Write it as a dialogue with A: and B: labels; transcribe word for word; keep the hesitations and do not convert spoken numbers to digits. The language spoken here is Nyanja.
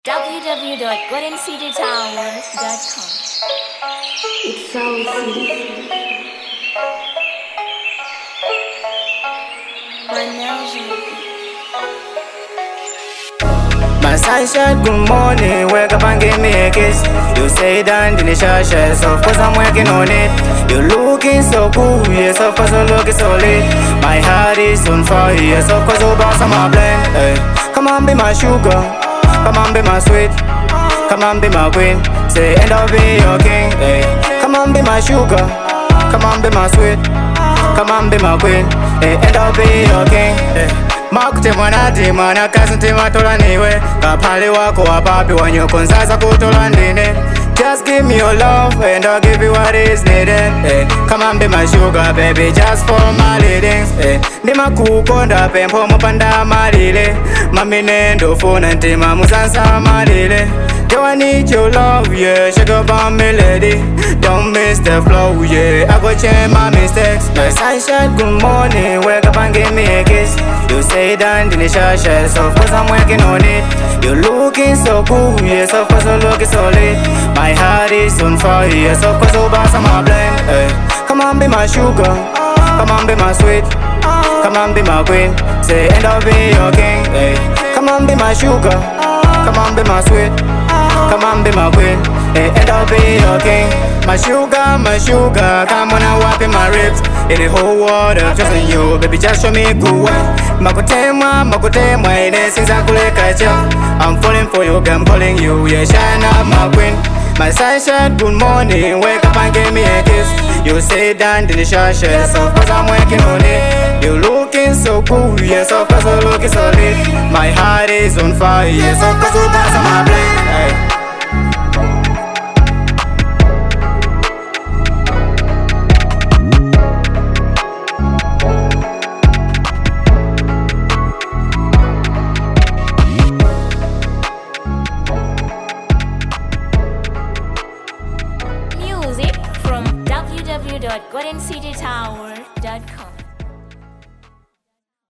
A: w w w dot golden city towers dot com.
B: It's Soul City.
C: My sunshine, good morning, wake up and give me a kiss. You say that in the shasha, so of course I'm working on it. You're looking so cool, yes of course you're looking so lit. My heart is on fire, yes of course you'll bounce on my blend. Hey, come on be my sugar, come on be my sweet, come on be my queen. Say and I'll be your king. Hey, come on be my sugar, come on be my sweet, come on be my queen. Hey, and I'll be your king. Hey. Makute mwanati mwana kasi ntima tola niwe kapali wako wapapi wanyoko nzaza kutola ndine. Just give me your love and I'll give you what is needed. Hey, come on be my sugar baby just for my leadings. Hey, ndima kukonda pempo mupanda malile mamine ndofuna ntima musansa malile. Yo, I need your love, yeah, shake up on me lady. Don't miss the flow, yeah, I go change my mistakes. My sunshine, good morning, wake up and give me a kiss. You say that in the shasha, so of course I'm working on it. You're looking so cool, yes, of course you're looking so lit. My heart is on fire, yes, of course you'll bounce on my blend. Hey, come on be my sugar, come on be my sweet, come on be my queen. Say and I'll be your king. Hey, come on be my sugar, come on be my sweet, come on be my queen, hey, and I'll be your king. My sugar, my sugar, come on and wipe in my ribs. In the whole world of just on you, baby just show me good way. Makutemwa, makutemwa, ine sinza kuleka cha. I'm falling for you, I'm calling you, yeah, shine up my queen. My sunshine, good morning, wake up and give me a kiss. You say that in the shasha, so of course I'm working on it. You're looking so cool, yes, of course you're looking so lit. My heart is on fire, yes, of course you'll bounce on my blade. Hey.
A: Music from w w w dot golden city towers dot com.